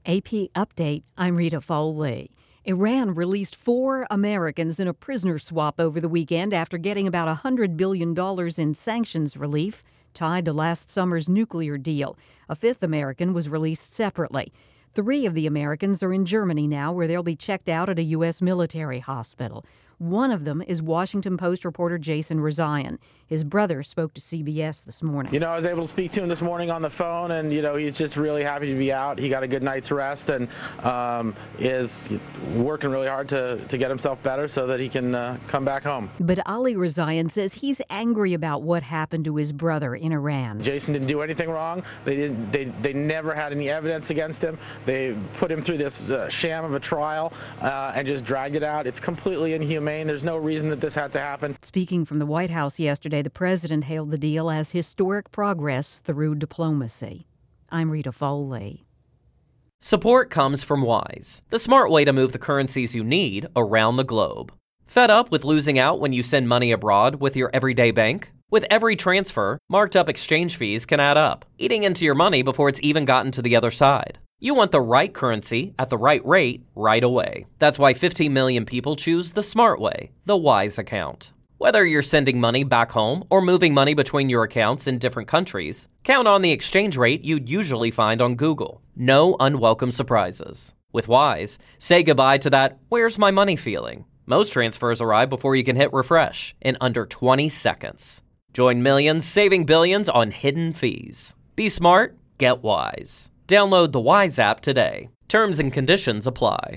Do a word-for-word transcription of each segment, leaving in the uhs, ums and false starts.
A P Update, I'm Rita Foley. Iran released four Americans in a prisoner swap over the weekend after getting about one hundred billion dollars in sanctions relief tied to last summer's nuclear deal. A fifth American was released separately. Three of the Americans are in Germany now, where they'll be checked out at a U S military hospital. One of them is Washington Post reporter Jason Rezaian. His brother spoke to C B S this morning. You know, I was able to speak to him this morning on the phone, and, you know, he's just really happy to be out. He got a good night's rest and um, is working really hard to, to get himself better so that he can uh, come back home. But Ali Rezaian says he's angry about what happened to his brother in Iran. Jason didn't do anything wrong. They didn't. They, they never had any evidence against him. They put him through this uh, sham of a trial uh, and just dragged it out. It's completely inhumane. There's no reason that this had to happen. Speaking from the White House yesterday, the president hailed the deal as historic progress through diplomacy. I'm Rita Foley. Support comes from Wise, the smart way to move the currencies you need around the globe. Fed up with losing out when you send money abroad with your everyday bank? With every transfer, marked up exchange fees can add up, eating into your money before it's even gotten to the other side. You want the right currency at the right rate right away. That's why fifteen million people choose the smart way, the Wise account. Whether you're sending money back home or moving money between your accounts in different countries, count on the exchange rate you'd usually find on Google. No unwelcome surprises. With Wise, say goodbye to that "where's my money" feeling. Most transfers arrive before you can hit refresh in under twenty seconds. Join millions saving billions on hidden fees. Be smart, get Wise. Download the Wise app today. Terms and conditions apply.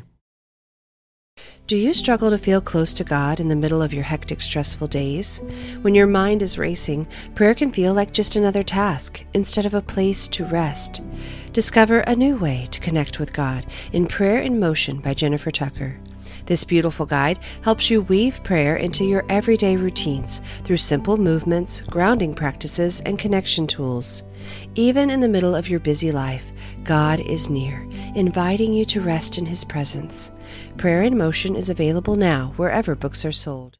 Do you struggle to feel close to God in the middle of your hectic, stressful days? When your mind is racing, prayer can feel like just another task instead of a place to rest. Discover a new way to connect with God in Prayer in Motion by Jennifer Tucker. This beautiful guide helps you weave prayer into your everyday routines through simple movements, grounding practices, and connection tools. Even in the middle of your busy life, God is near, inviting you to rest in His presence. Prayer in Motion is available now wherever books are sold.